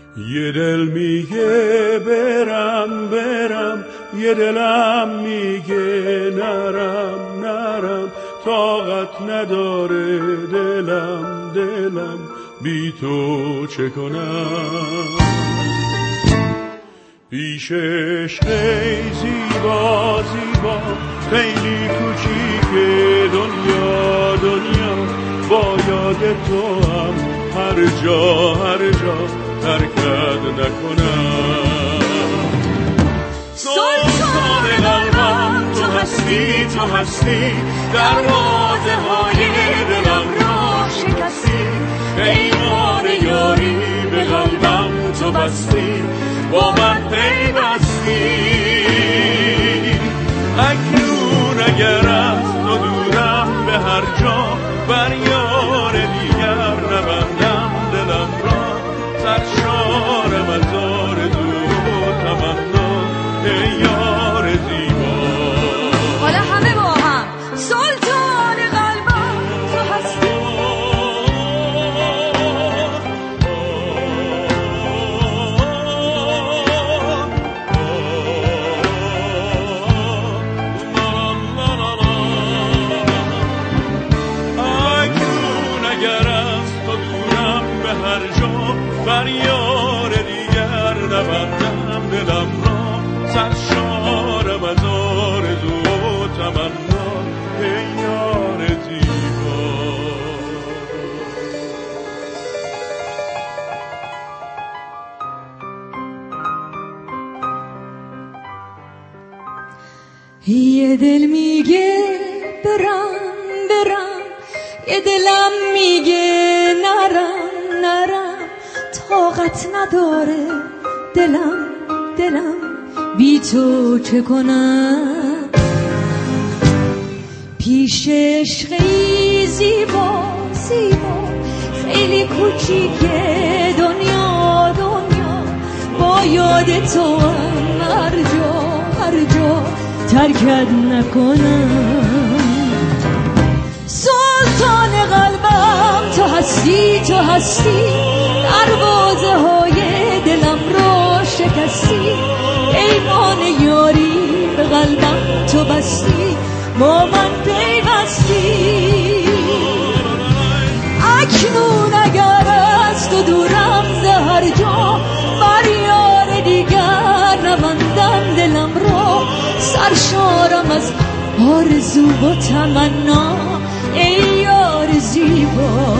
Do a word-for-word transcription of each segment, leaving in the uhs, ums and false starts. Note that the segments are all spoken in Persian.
یه دل میگه برم برم، یه دلم میگه نرم نرم، طاقت نداره دلم دلم، بی تو چه کنم؟ پیشش خیلی زیبا زیبا، خیلی کوچیکه دنیا دنیا، با یاد تو هم هر جا هر جا ترکت نکنم. سلطان قلبم تو هستی تو هستی، دروازه های دلم را شکستی، پیمان یاری به قلبم تو بستی، با من پیوستی. اکنون اگر از تو دورم به هر جا، بر یار دیگر نبندم دلم را، سرشارم از آرزو و تمنا، ای یار زیبا. حالا همه با هم سلطان قلبم تو هستی. اکنون اگر از تو دورم به هر جا، بر یار دیگر نبندم دلم را، سرشارم از آرزو و تمنا، ای یار زیبا. یه دل میگه برم برم، یه دلم میگه نرم نرم، طاقت نداره دلم دلم، بی تو چه کنم؟ پیشش خیلی زیبا زیبا، خیلی کوچیکه دنیا دنیا، با یاد تو هم هر جا هر جا ترکت نکنم. سلطان قلبم تو هستی تو هستی، دروازه های دلم رو شکستی، پیمان یاری به قلبم تو بستی، با من پیوستی. اکنون اگر از تو دورم ز هر جا، بر یار دیگر نبندم دلم رو، سرشارم از آرزو و تمنا، ای یار زیبا.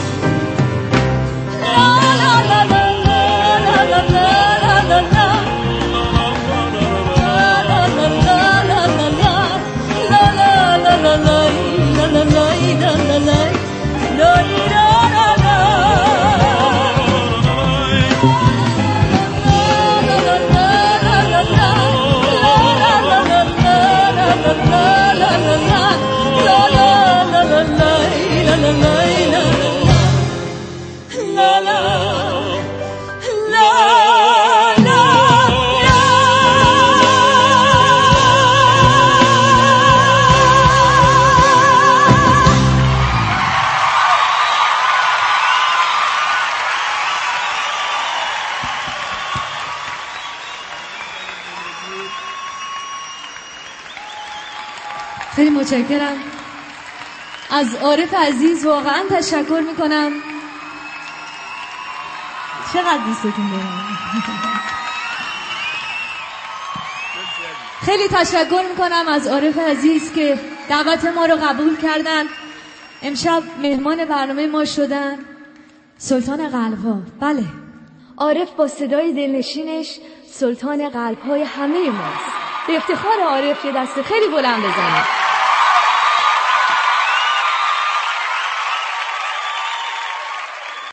خیلی متشکرم از عارف عزیز، واقعا تشکر میکنم. چقدر دوستتون دارم. خیلی تشکر میکنم از عارف عزیز که دعوت ما رو قبول کردن، امشب مهمان برنامه ما شدن. سلطان قلب‌ها، بله، عارف با صدای دلنشینش سلطان قلب‌های همه ماست. به افتخار عارف یه دست خیلی بلند بزنید.